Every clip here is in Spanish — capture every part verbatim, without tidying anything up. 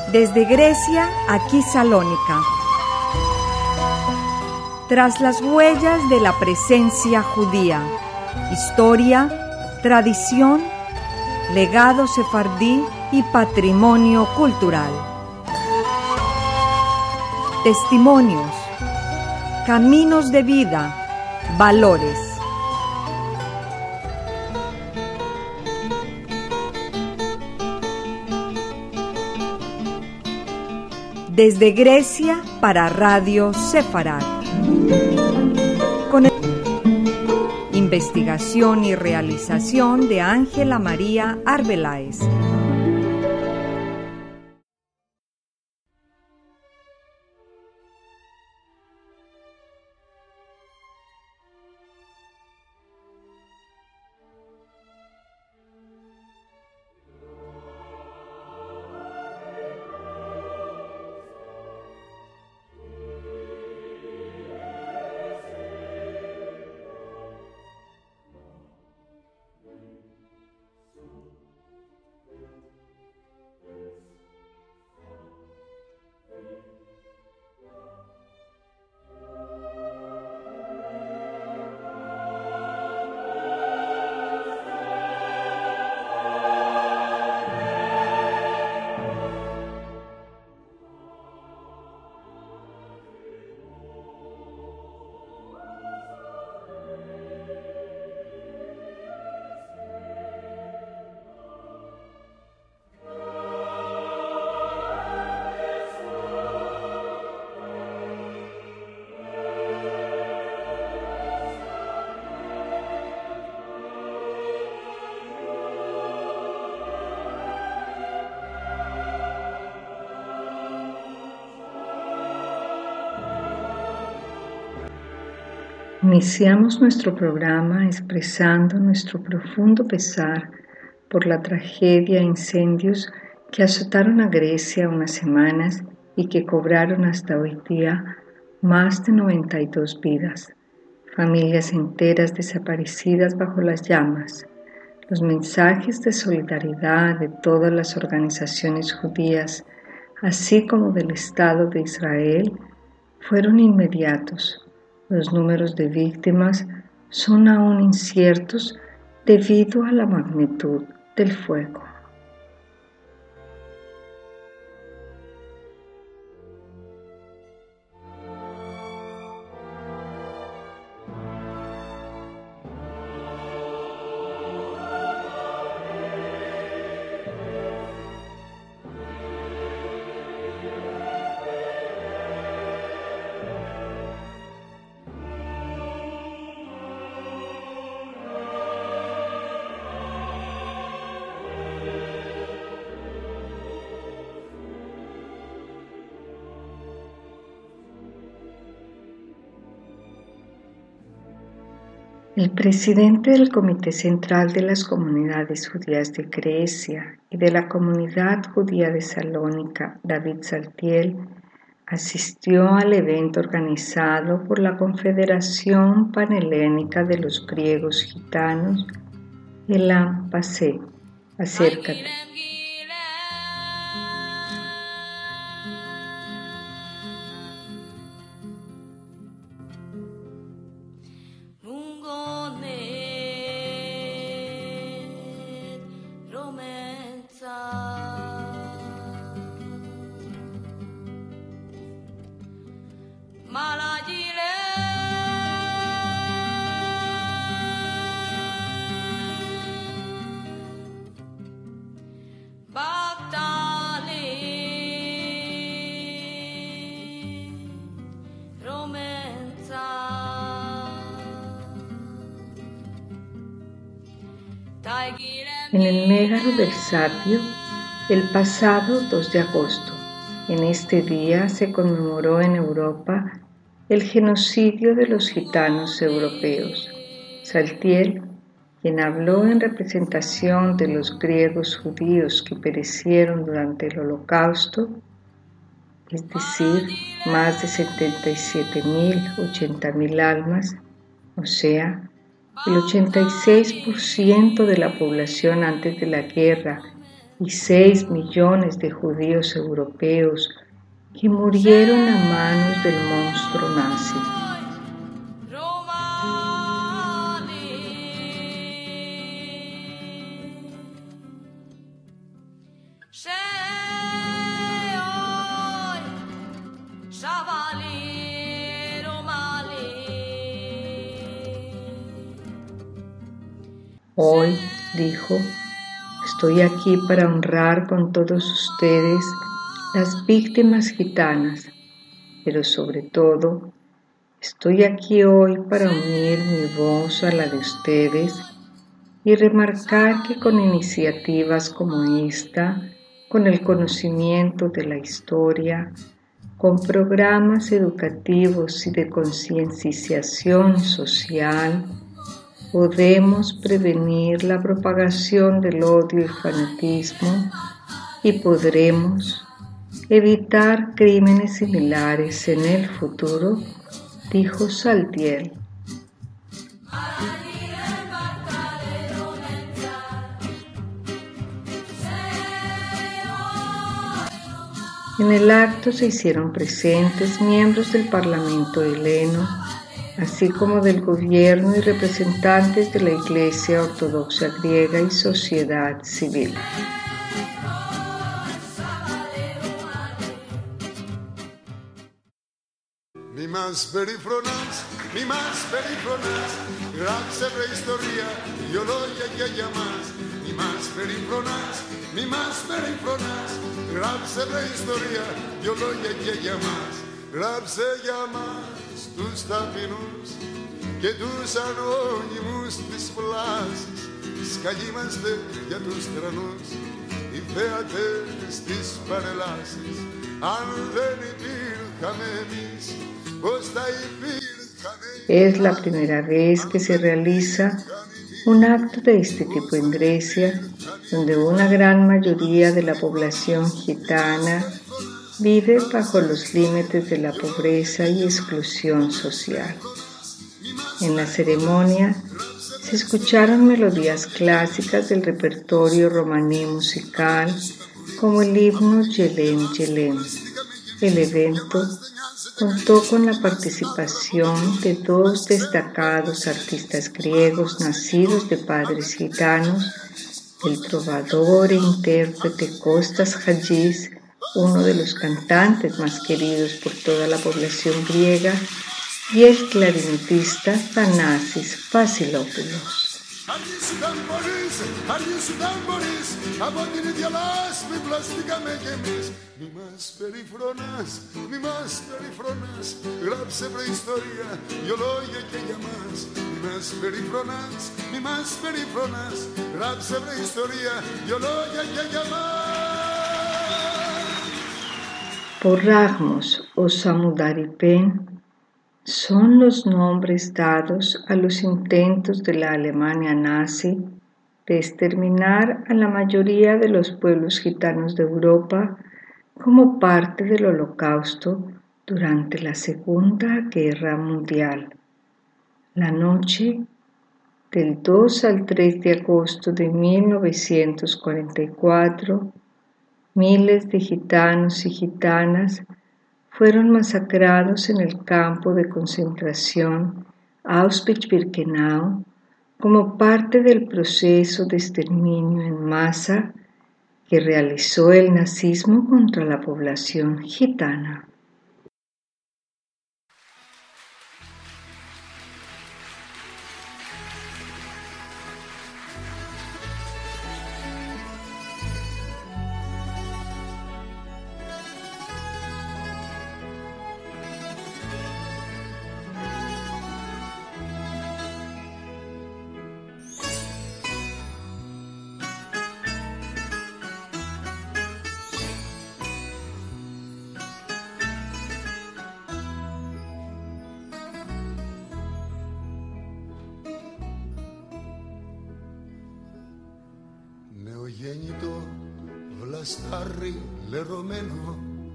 Desde Grecia, aquí Salónica. Tras las huellas de la presencia judía, historia, tradición, legado sefardí y patrimonio cultural. Testimonios, caminos de vida, valores. Desde Grecia para Radio Sefarad. Con el... Investigación y realización de Ángela María Arbeláez. Iniciamos nuestro programa expresando nuestro profundo pesar por la tragedia e incendios que azotaron a Grecia unas semanas y que cobraron hasta hoy día más de noventa y dos vidas, familias enteras desaparecidas bajo las llamas. Los mensajes de solidaridad de todas las organizaciones judías, así como del Estado de Israel, fueron inmediatos. Los números de víctimas son aún inciertos debido a la magnitud del fuego. El presidente del Comité Central de las Comunidades Judías de Grecia y de la Comunidad Judía de Salónica, David Saltiel, asistió al evento organizado por la Confederación Panhelénica de los Griegos Gitanos, el AMPASE. Acércate. En el Mégalo del Sabio, el pasado dos de agosto, en este día se conmemoró en Europa el genocidio de los gitanos europeos. Saltiel, quien habló en representación de los griegos judíos que perecieron durante el Holocausto, es decir, más de setenta y siete mil, ochenta mil almas, o sea, el ochenta y seis por ciento de la población antes de la guerra y seis millones de judíos europeos que murieron a manos del monstruo nazi. Hoy, dijo, estoy aquí para honrar con todos ustedes las víctimas gitanas, pero sobre todo, estoy aquí hoy para unir mi voz a la de ustedes y remarcar que con iniciativas como esta, con el conocimiento de la historia, con programas educativos y de concienciación social, podemos prevenir la propagación del odio y fanatismo y podremos evitar crímenes similares en el futuro, dijo Saltiel. En el acto se hicieron presentes miembros del Parlamento heleno, así como del gobierno y representantes de la Iglesia Ortodoxa griega y sociedad civil. Μimάς περιφρονάς, μimάς περιφρονάς, γράψε βρε ιστορία, δυο λόγια και για μας. Μimάς περιφρονάς, μimάς περιφρονάς, γράψε βρε ιστορία, δυο λόγια και για μας. Γράψε για μας τους ταπεινούς και τους ανώνυμους της πλάσης. Σκαλίμαστε για τους τρανούς, οι θέατες της παρελάσης. Αν δεν υπήρχαμε εμείς, Es la primera vez que se realiza un acto de este tipo en Grecia, donde una gran mayoría de la población gitana vive bajo los límites de la pobreza y exclusión social. En la ceremonia se escucharon melodías clásicas del repertorio romaní musical, como el himno Yelem Yelem. El evento contó con la participación de dos destacados artistas griegos nacidos de padres gitanos, el trovador e intérprete Kostas Hagis, uno de los cantantes más queridos por toda la población griega, y el clarinetista Thanasis Vasilopoulos. Αργήσουταν μπορείς, αργήσουταν μπορείς, από την ίδια λάσπη πλαστήκαμε κι εμείς. Μη μας περιφρονάς, μη μας περιφρονάς, γράψε βρε ιστορία, δυο λόγια και για μας. Μη μας περιφρονάς, μη μας περιφρονάς, γράψε βρε ιστορία, δυο λόγια και για μας. Porragmos o Samudaripen son los nombres dados a los intentos de la Alemania nazi de exterminar a la mayoría de los pueblos gitanos de Europa como parte del Holocausto durante la Segunda Guerra Mundial. La noche del dos al tres de agosto de mil novecientos cuarenta y cuatro, miles de gitanos y gitanas fueron masacrados en el campo de concentración Auschwitz-Birkenau como parte del proceso de exterminio en masa que realizó el nazismo contra la población gitana. Νεογέννητο βλαστάρι λερωμένο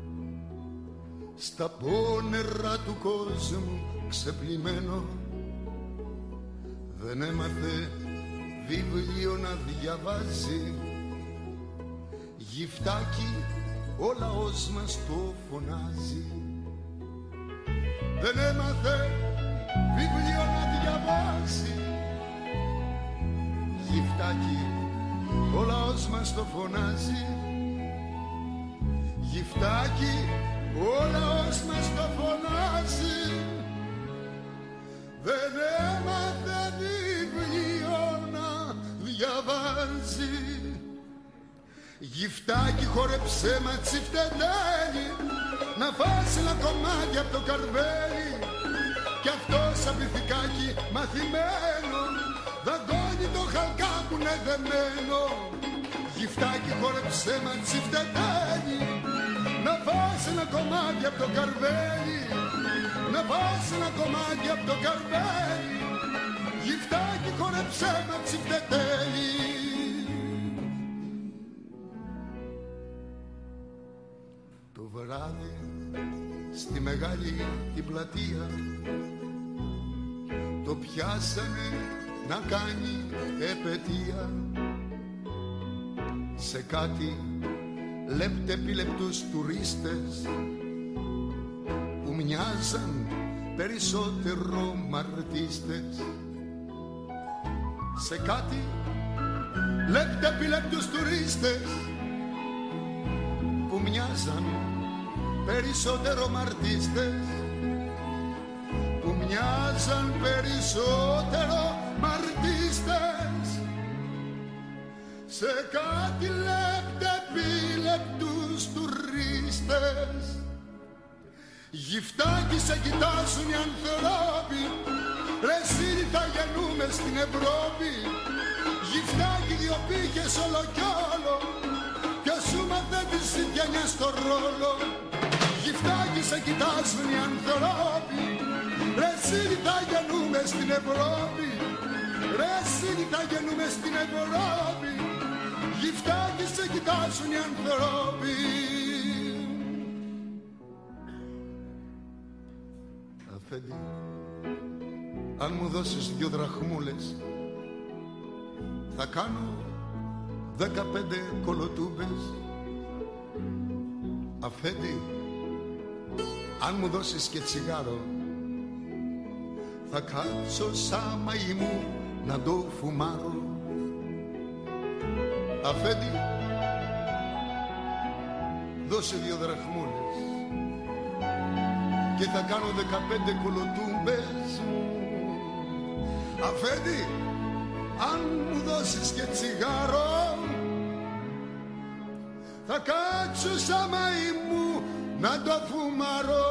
στα πόνερα του κόσμου ξεπλημμένο, δεν έμαθε βιβλίο να διαβάζει, Γυφτάκι ο λαός μας το φωνάζει. Δεν έμαθε βιβλίο να διαβάσει. Γυφτάκι ο λαός μας το φωνάζει. Γυφτάκι ο λαός μας το φωνάζει. Δεν έμαθε βιβλίο να διαβάζει. Γυφτάκι χόρεψε ματσί φτετέλι, να φας ένα κομμάτι απ' το καρβέλι. Κι αυτό σαν πιθηκάκι μαθημένο δαγκώνει το χαλκά που είναι δεμένο. Γυφτάκι χόρεψε ματσί φτετέλι, να φας ένα κομμάτι απ' το καρβέλι. Να φας ένα κομμάτι απ' το καρβέλι. Γυφτάκι χόρεψε ματσί φτετέλι. Το βράδυ στη μεγάλη την πλατεία το πιάσανε να κάνει επαιτία σε κάτι λεπτεπιλεπτούς τουρίστες που μοιάζαν περισσότερο μαρτίστες. Σε κάτι λεπτεπιλεπτούς τουρίστες που μοιάζαν περισσότερο μαρτίστες, που μοιάζαν περισσότερο μαρτίστες, σε κάτι λεπτεπιλεπτούς τουρίστες. Γυφτάκι σε κοιτάζουν οι ανθρώποι, ρε εσύ θα γεννούμε στην Ευρώπη. Γυφτάκι δύο πήγες όλο κι όλο, ποιος σου μάθε τις ίδιανιές στο ρόλο. Γυφτάκι σε κοιτάζουν οι ανθρώποι, ρε εσύ θα γεννούμε στην Ευρώπη. Ρε εσύ θα γεννούμε στην Ευρώπη. Γυφτάκι σε κοιτάζουν οι ανθρώποι. Αφέντη, αν μου δώσεις δυο δραχμούλες θα κάνω δεκαπέντε κολοτούμπες. Αφέντη, αν μου δώσεις και τσιγάρο θα κάτσω σαν μαϊμού να το φουμάρω. Αφέντη, δώσε δύο δραχμούλες και θα κάνω δεκαπέντε κολοτούμπες μου. Αφέντη, αν μου δώσεις και τσιγάρο θα κάτσω σαν μαϊμού να το φουμάρω.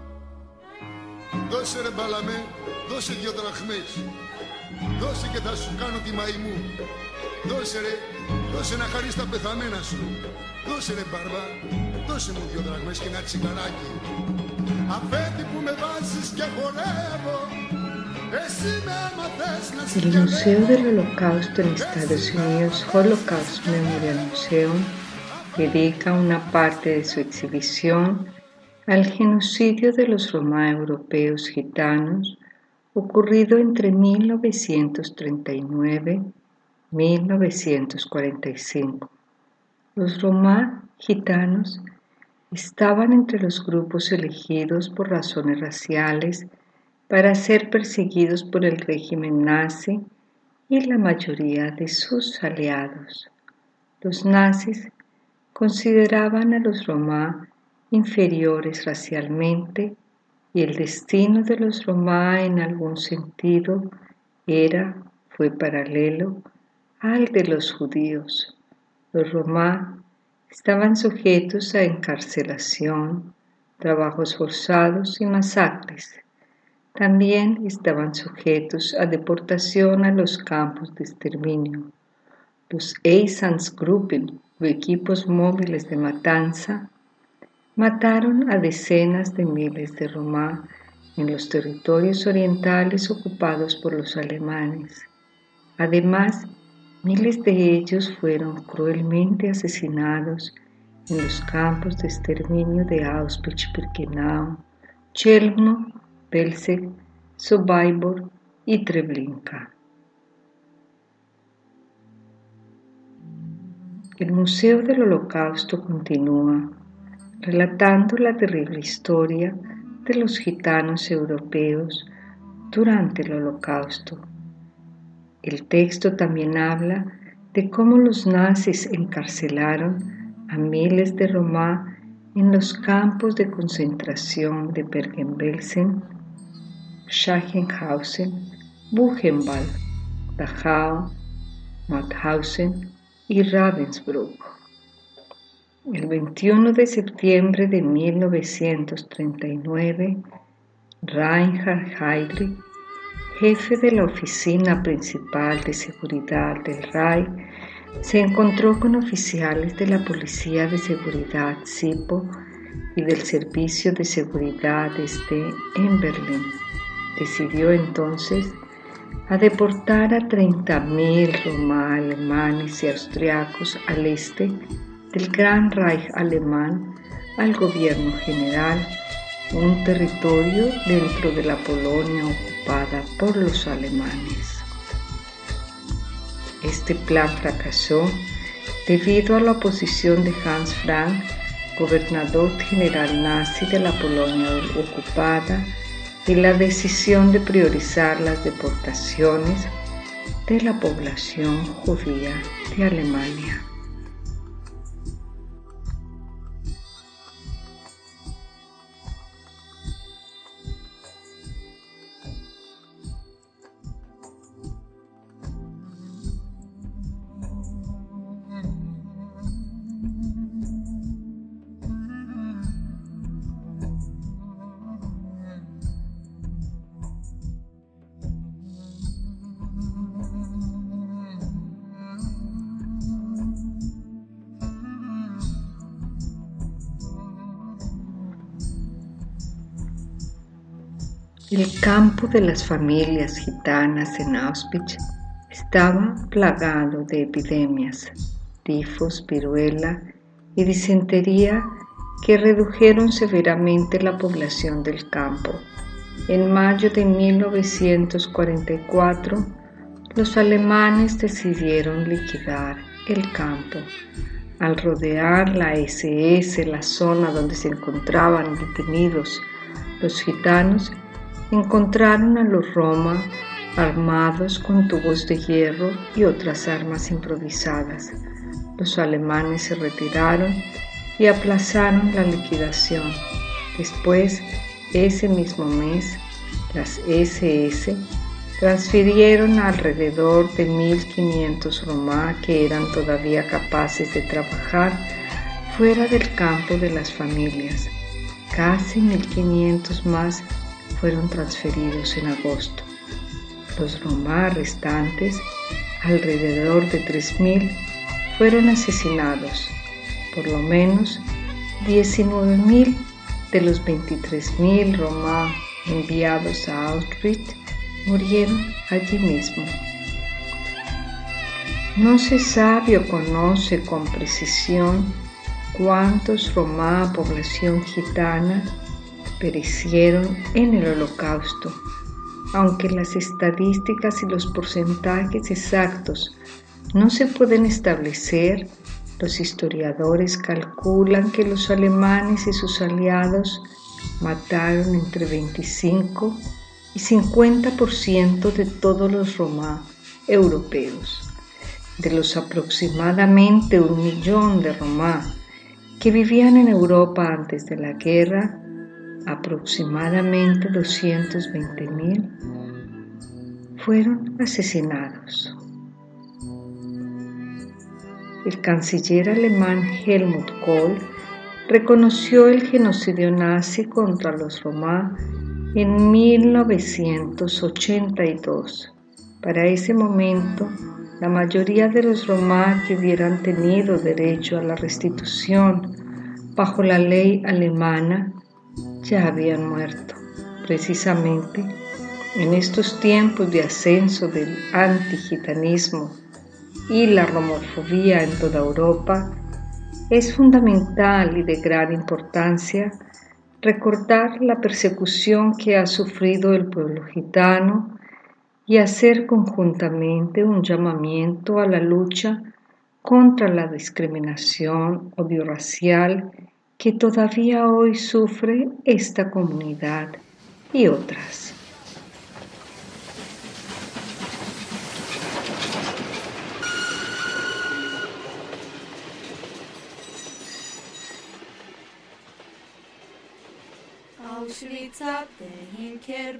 Δώσε ρε μπαλαμέ, δώσε δυο δραχμές, δώσε και θα σου κάνω τη μαϊμού. Δώσε ρε, δώσε να χαρείς τα πεθαμένα σου. Δώσε ρε μπαρμπά, δώσε μου δυο δραχμές και ένα τσιγαράκι. Αφέντη που με βάζεις και χορεύω, εσύ με έμαθες να σε El Museo del Holocausto en Estados Unidos, Holocaust Memorial Museum, dedica una parte de su exhibición al genocidio de los Roma europeos gitanos ocurrido entre mil novecientos treinta y nueve y mil novecientos cuarenta y cinco. Los Roma gitanos estaban entre los grupos elegidos por razones raciales para ser perseguidos por el régimen nazi y la mayoría de sus aliados. Los nazis consideraban a los Roma inferiores racialmente y el destino de los Roma en algún sentido era, fue paralelo al de los judíos. Los Roma estaban sujetos a encarcelación, trabajos forzados y masacres. También estaban sujetos a deportación a los campos de exterminio. Los Einsatzgruppen, o equipos móviles de matanza, mataron a decenas de miles de Roma en los territorios orientales ocupados por los alemanes. Además, miles de ellos fueron cruelmente asesinados en los campos de exterminio de Auschwitz-Birkenau, Chelmno, Belzec, Sobibor y Treblinka. El Museo del Holocausto continúa relatando la terrible historia de los gitanos europeos durante el Holocausto. El texto también habla de cómo los nazis encarcelaron a miles de Roma en los campos de concentración de Bergen-Belsen, Sachsenhausen, Buchenwald, Dachau, Mauthausen y Ravensbrück. El veintiuno de septiembre de mil novecientos treinta y nueve, Reinhard Heydrich, jefe de la Oficina Principal de Seguridad del Reich, se encontró con oficiales de la Policía de Seguridad SIPO y del Servicio de Seguridad este en Berlín. Decidió entonces a deportar a treinta mil Roma alemanes y austriacos al este del Gran Reich alemán al gobierno general, un territorio dentro de la Polonia ocupada por los alemanes. Este plan fracasó debido a la oposición de Hans Frank, gobernador general nazi de la Polonia ocupada, y la decisión de priorizar las deportaciones de la población judía de Alemania. El campo de las familias gitanas en Auschwitz estaba plagado de epidemias, tifos, viruela y disentería que redujeron severamente la población del campo. En mayo de mil novecientos cuarenta y cuatro, los alemanes decidieron liquidar el campo. Al rodear la ese ese, la zona donde se encontraban detenidos los gitanos, encontraron a los Roma armados con tubos de hierro y otras armas improvisadas. Los alemanes se retiraron y aplazaron la liquidación. Después, ese mismo mes, las ese ese transfirieron a alrededor de mil quinientos Roma que eran todavía capaces de trabajar fuera del campo de las familias. Casi mil quinientos más fueron transferidos en agosto. Los Roma restantes, alrededor de tres mil, fueron asesinados. Por lo menos diecinueve mil de los veintitrés mil Roma enviados a Auschwitz murieron allí mismo. No se sabe o conoce con precisión cuántos Roma, población gitana, perecieron en el Holocausto, aunque las estadísticas y los porcentajes exactos no se pueden establecer. Los historiadores calculan que los alemanes y sus aliados mataron entre veinticinco y cincuenta por ciento de todos los Roma europeos. De los aproximadamente un millón de Roma que vivían en Europa antes de la guerra, aproximadamente doscientos veinte mil fueron asesinados. El canciller alemán Helmut Kohl reconoció el genocidio nazi contra los Roma en mil novecientos ochenta y dos. Para ese momento, la mayoría de los Roma que hubieran tenido derecho a la restitución bajo la ley alemana ya habían muerto. Precisamente en estos tiempos de ascenso del antigitanismo y la romofobia en toda Europa, es fundamental y de gran importancia recordar la persecución que ha sufrido el pueblo gitano y hacer conjuntamente un llamamiento a la lucha contra la discriminación odio racial que todavía hoy sufre esta comunidad y otras. Auschwitzate hinker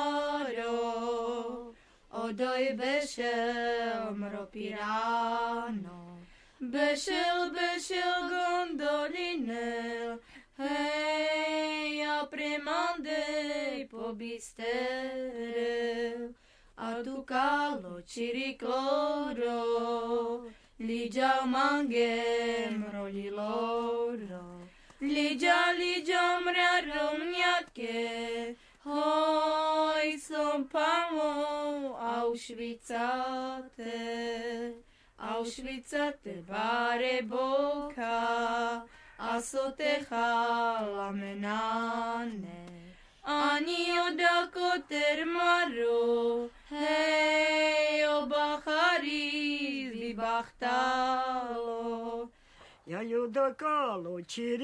baro, odoi beshel mropirano, beshel beshel gondolinel, hey apremande pobisterel, aducalo ciricloro, ligia mangem roliloro. Ligia, ligia, mrearom niake, hoi som pamo, Auschwitzate, Auschwitzate bare boka, asotecha lamenane, ani odakoter maro, hei o bachari zibachtalo. Ja judakalo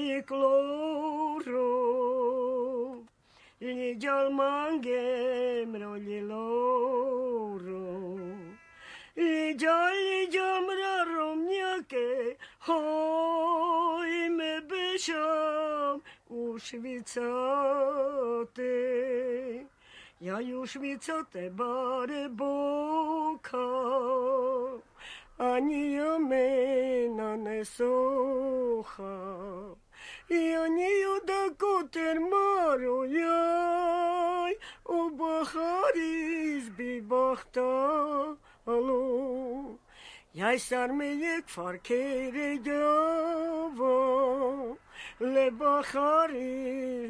ciricloro, ligial mangem roliloro, ligial ligial mrarom niake, hoi me besham Auschwitzate, ja Auschwitzate bare boka. Ani amena ne soha, I ani odakoter maro yai, o bacharis bibachta alo. Jai sarmeyek farkere java, le bacharis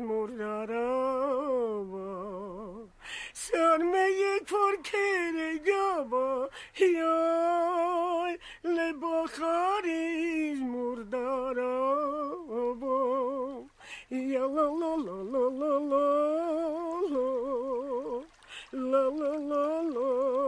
murdarava. Sarmeyek farkere java, jai, le bacharis murdarava. Ya la la la la la la la la la la la.